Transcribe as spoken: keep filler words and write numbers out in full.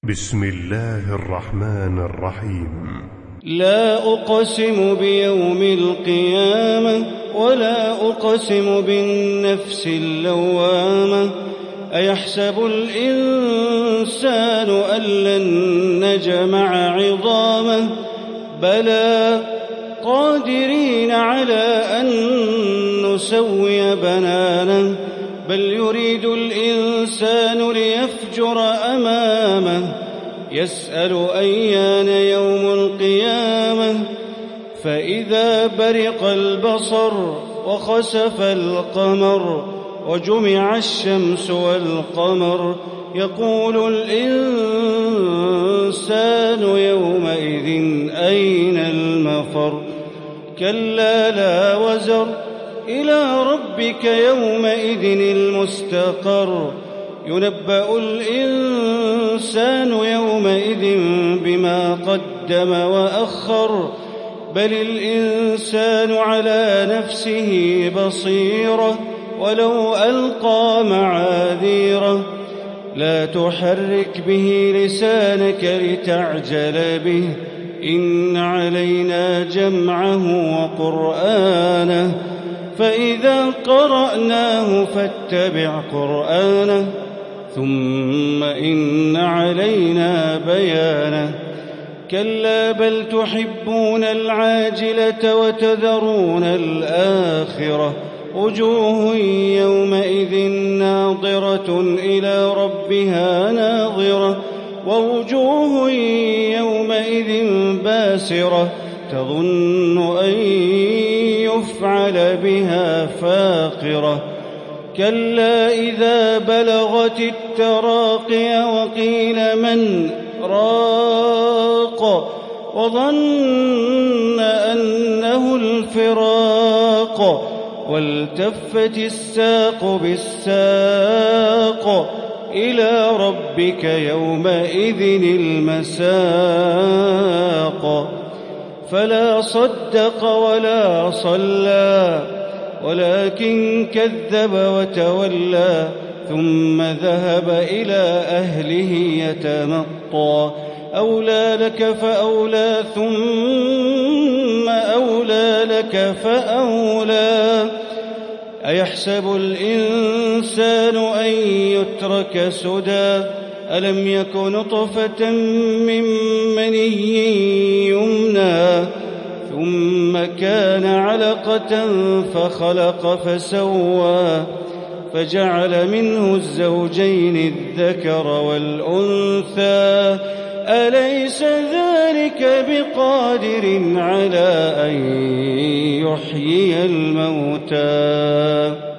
بسم الله الرحمن الرحيم. لا أقسم بيوم القيامة ولا أقسم بالنفس اللوامة أيحسب الإنسان أن لن نجمع عظامه بلى قادرين على أن نسوي بنانه بل يريد الإنسان ليفجر أمامه يسأل أيان يوم القيامة فإذا برق البصر وخسف القمر وجمع الشمس والقمر يقول الإنسان يومئذ أين المفر كلا لا وزر إلى ربك يومئذ المستقر ينبأ الإنسان يومئذ بما قدم وأخر بل الإنسان على نفسه بصيرة ولو ألقى معاذيره لا تحرك به لسانك لتعجل به إن علينا جمعه وقرآنه فإذا قرأناه فاتبع قرآنه ثم إن علينا بيانه كلا بل تحبون العاجلة وتذرون الآخرة وجوه يومئذ ناظرة إلى ربها ناظرة ووجوه يومئذ باسرة تظن أن يفعل بها فاقرة كلا إذا بلغت التراقي وقيل من راق وظن أنه الفراق والتفت الساق بالساق إلى ربك يومئذ المساق فلا صدق ولا صلى ولكن كذب وتولى ثم ذهب إلى أهله يتمطى أولى لك فأولى ثم أولى لك فأولى أيحسب الإنسان أن يترك سدى ألم يك نطفة من مني يمنى ثم كان علقة فخلق فسوى فجعل منه الزوجين الذكر والأنثى أليس ذلك بقادر على أن يحيي الموتى